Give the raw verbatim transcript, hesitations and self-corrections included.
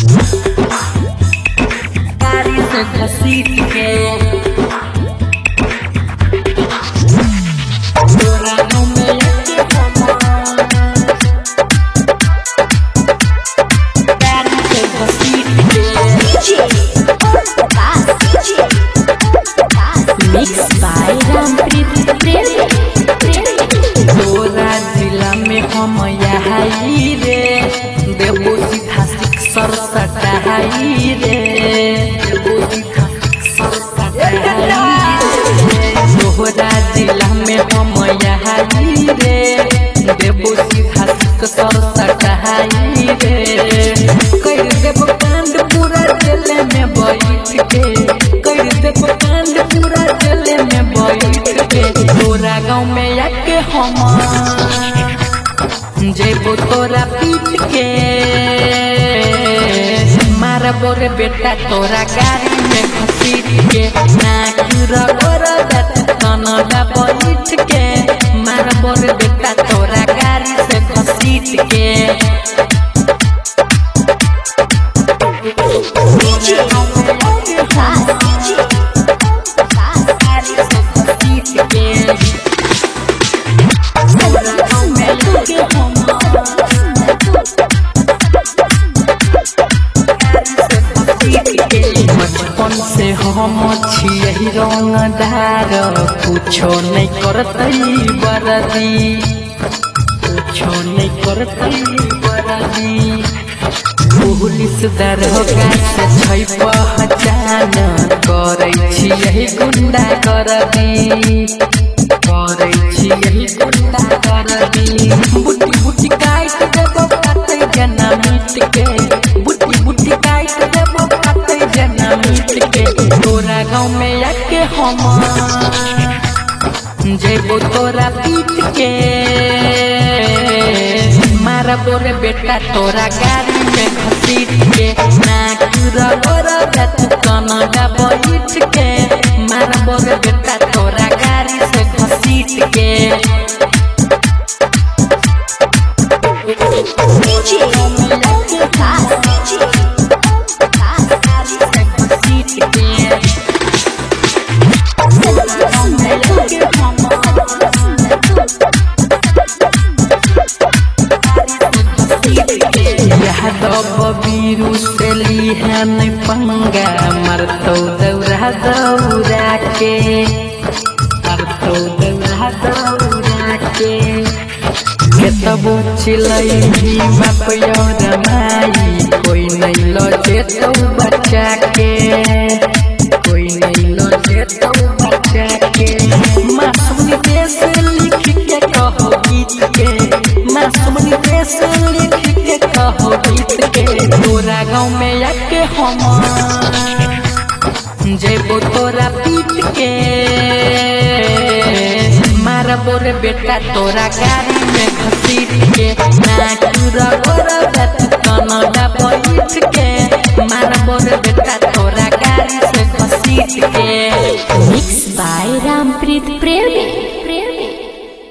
गाड़ी से घसीट के तोरा गाँव में लेके गाड़ी से घसीट के मिक्स बाय रामप्रीत प्रेम। तोरा जिला में हम यही रे देवो सीधा सिक्सर सटाई रे देवो सीधा सिक्सर सटाई रे। तोरा जिला में हम यही रे देवो सीधा सिक्सर सटाई रे। कर देव कांड पूरा जेल में बैठ के कर देव कांड पूरा जेल में बैठ के तोरा गाँव में आके हम जेबो तोरा पीट के मारा बोरे बेटा तोरा गाड़ी में घसीट के नाकुरा बोरा दत कनडा बैठ के मारा बोरे बेटा तोरा गाड़ी से घसीट के बचपन से हम छियै रंगदार कुछो नहीं करतै बरदी कुछो नहीं करतै बरदी। पुलिस दरोगा से छै पहचान करै छियै गुंडा करदी करै छियै गुंडा करदी। बुटी बुटी काट देबो काटै जना मीट के बुटी बुटी काट देबो काटै जना मीट के तोरा गाँव में आके हम जेबो तोरा पीट के मारा बोरे बेटा तोरा गाड़ी में घसीट के नाकुरा बोरा दत कनडा बैठ के मारा बोरे बेटा तोरा गाड़ी से घसीट के बीरू से लिहन पंगा मरतौ दौरा दौरा के मरतौ दौरा दौरा के केतबो चिलै भी बाप और माई कोई नहीं लजेतौ बच्चा के कोई नहीं लजेतौ बच्चा के। मासूम देश लिख के कहो गीत के मासूम देश लिख के कहो गीत के तोरा गाँव में आके हम जेबो तोरा पीट के मारा बोरे बेटा तोरा गाड़ी में घसीट के नाकुरा बोरा दत